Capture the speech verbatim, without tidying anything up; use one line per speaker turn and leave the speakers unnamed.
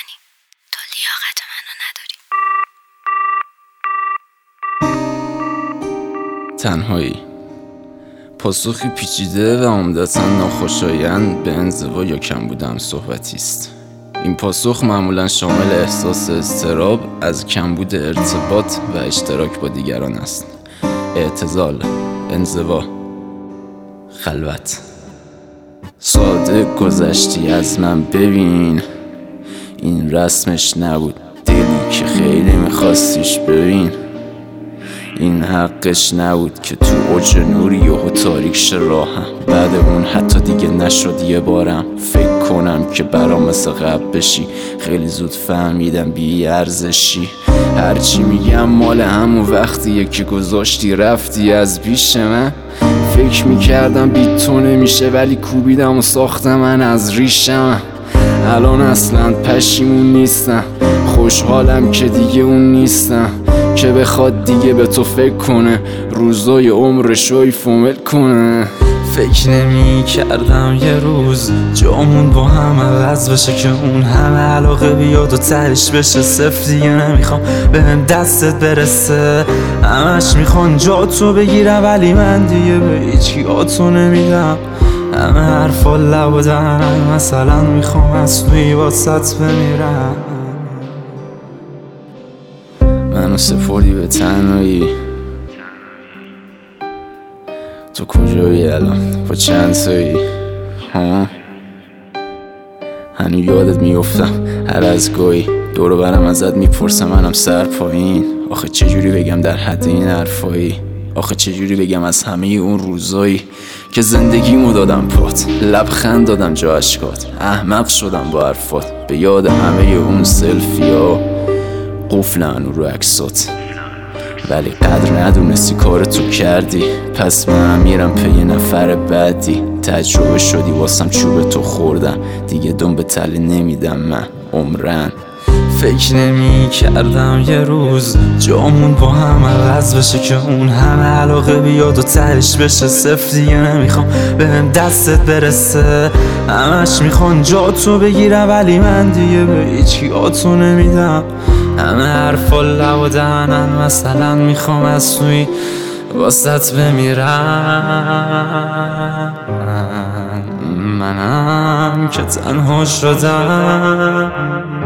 کنی. تو لیاقت منو نداری.
تنهایی پاسخی پیچیده و عمدتاً ناخوشایند به انزوا یا کمبود صحبتی است. این پاسخ معمولاً شامل احساس اضطراب از کمبود ارتباط و اشتراک با دیگران است. اعتزال، انزوا، خلوت. ساده گذشتی از من، ببین این رسمش نبود، دلی که خیلی میخواستیش، ببین این حقش نبود که تو اوج نوری یهو تاریک شه راهم. بعد اون حتی دیگه نشد یه بارم فکر کنم که برام مثل قبل بشی. خیلی زود فهمیدم بی ارزشی. هرچی میگم مال همون وقتیه که گذاشتی رفتی از پیش من. فکر میکردم بی تو نمیشه ولی کوبیدم و ساختم من از ریشم. الان اصلا پشیمون نیستم، خوشحالم که دیگه اون نیستم که بخواد دیگه به تو فکر کنه، روزای عمرشو ایفومل کنه.
فکر نمی کردم یه روز جامون با هم عوض بشه که اون همه علاقه بیاد و تهش بشه صفر. دیگه نمیخوام بهم دستت برسه، همش میخوان جا تو بگیرم ولی من دیگه به هیچی آتو نمیدم. همه حرفا لب و دهنم، مثلا میخوام از توی واسط بمیرم.
منو سپردی به تنهایی، تو کجایی الان؟ با چند تایی؟ ها؟ هنو یادت میفتم هر از گاهی دورو برم ازت میپرسم، منم سر پایین. آخه چجوری بگم در حد این حرفایی؟ آخه چجوری بگم از همه اون روزایی که زندگیمو دادم پات، لبخند دادم جا اشکات، احمق شدم با حرفات، به یاد همه اون سلفیا قفلن رو عکسات. ولی قدر ندونستی کار تو کردی، پس من میرم پی یه نفر بعدی. تجربه شدی واسم چوب تو خوردم، دیگه دم به تله نمیدم من عمرن.
فکر نمی کردم یه روز جامون با هم عوض بشه که اون همه علاقه بیاد و تهش بشه صفر. دیگه نمیخوام بهم دستت برسه، همش میخوان جا تو بگیرم ولی من دیگه به هیچی آتو نمیدم. همه حرفا لب و دهنن، مثلا میخوام از توی واسط بمیرم. منم که تنها شدم.